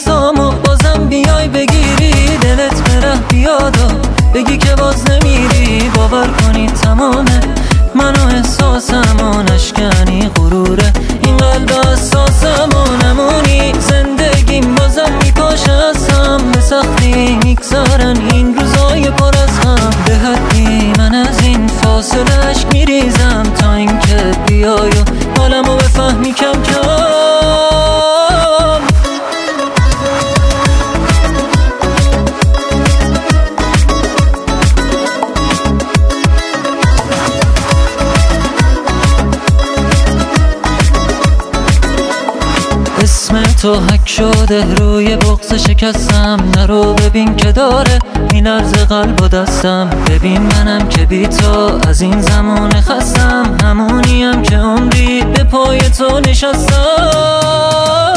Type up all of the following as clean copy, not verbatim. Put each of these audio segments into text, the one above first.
دستامو بازم بیای بگیری، دلت بره بیاد و بگی که باز نمیری. باور کنی تمامه منو احساسمو نشکنی، غروره این قلب اساسمو نمونی. زندگیم بازم میپاشه ازم، به سختی میگذارن این روزای پر از غم. به حدی من از این فاصله اشک میریزم تا اینکه بیای و حالمو بفهمی کم کم. اسم تو حک شده روی بغض شکستم، نرو ببین که داره میلرز قلب و دستم. ببین منم که بی تو از این زمان خستم، همونیم که عمری به پای تو نشستم.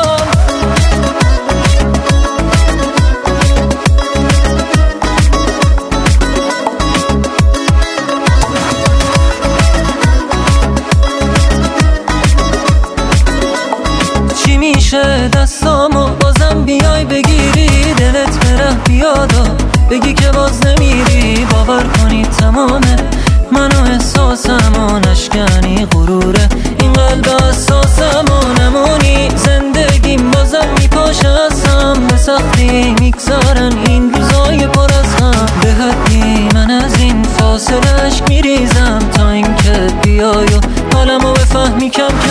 چی میشه دستامو بازم بیای بگیری، دلت بره بیاد و بگی که باز نمیری. باور کنی تمامه منو احساسمو نشکنی، غروره این قلب اساسمو نمونی. زندگیم بازم میپاشه ازم، به سختی میگذارن این روزای پر از غم. به حدی من از این فاصله اشک میریزم تا اینکه بیای و حالمو بفهمی کم کم.